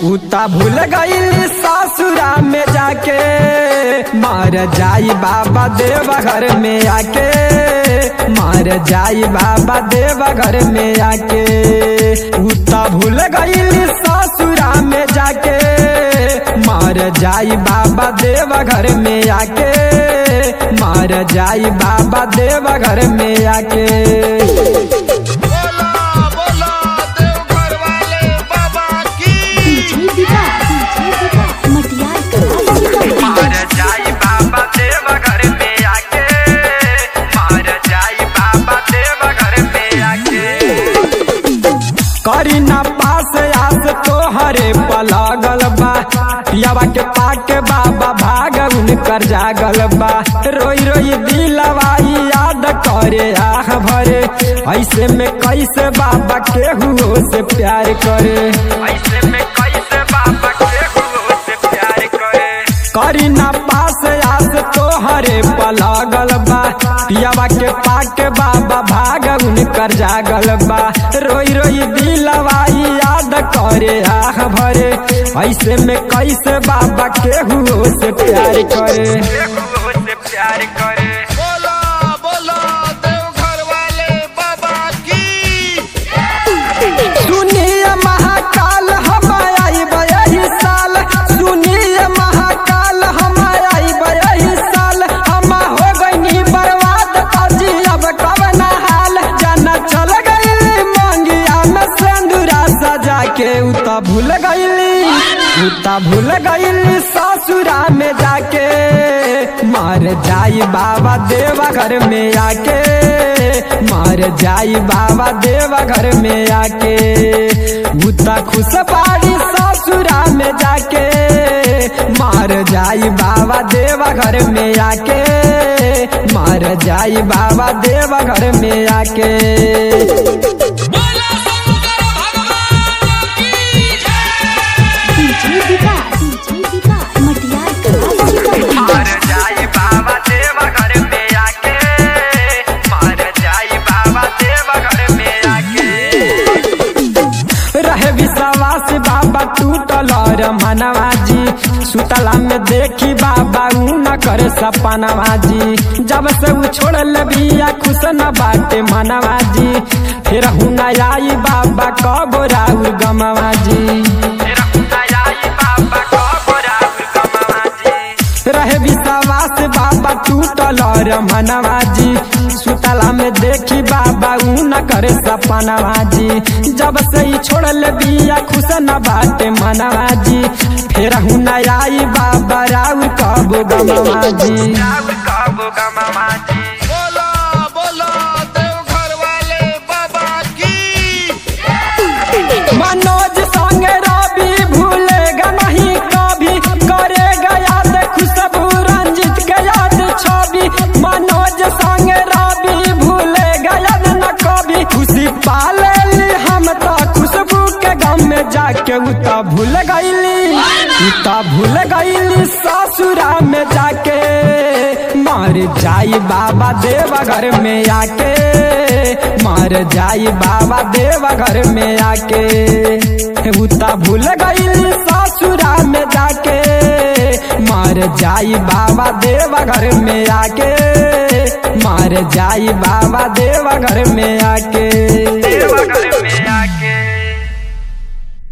उता भूल गई ससुरा में जाके मर जाई बाबा देवा घर में आके मर जाई बाबा देवा घर में आके उता भूल गई ससुरा में जाके मर जाई बाबा देवा घर में आके मर जाई बाबा देवा घर में आके। करी ना पास आस तोहरे पलगल बा पियावा के पाके बाबा भाग उनकर जागल बा रोई रोई दिलवा याद करे आह भरे ऐसे में कैसे बाबा केहू से प्यार करे ऐसे में कैसे बाबा केहू से प्यार करे। करी ना पास आस तोहरे पलगल बा पियावा के पाके बाबा भाग उनकर जागल बा रोई रोई दिलवा याद करे आह भरे ऐसे में कैसे बाबा केहू से प्यार करे प्यार करे। सुनिए महाकाल हम आइब यही साल सुनिए महाकाल हम आइब यही साल हम हो गई बर्बाद अजी अब कब ना हाल जाना चल गई मंगिया में सिंदूरा सजा के उता भूल गई ससुरा में जाके मर जाई बाबा देवा घर में आके मर जाई बाबा देवा घर में आके उता खुश पाड़ी ससुरा में जाके मर जाई बाबा देवा घर में आके मर जाई बाबा देवा घर में आके। बाबा टूटल और मनवाजी सुतला में देखी बाबा न करे सपनवाजी जब से उ छोड़ल बिया खुश न बाटे मनवाजी फिर हुना आई बाबा कब राउर गमवाजी रहे विश्वास बाबा टूटल और मनवाजी सुतला में देखी बाबा न करे सपनवाजी जब से ही छोड़ल बिया खुश न बाटे मनवाजी फिर हुना आई बाबा राउर कब गमवाजी। मनोज संग रवि भूलेगा नहीं कभी करेगा याद खुशबू रंजित के याद छवि मनोज संग रवि भूलेगा याद न कभी खुशी पाले हम तो खुशबू के गम में जाके उता भूल गईली ससुरा में जाके मर जाई बाबा देवा घर में आके मर जाई बाबा देवा घर में आके उता भूल गईली ससुरा में जाके मर जाई बाबा देवा घर में आके मर जाई बाबा देवा घर में आके।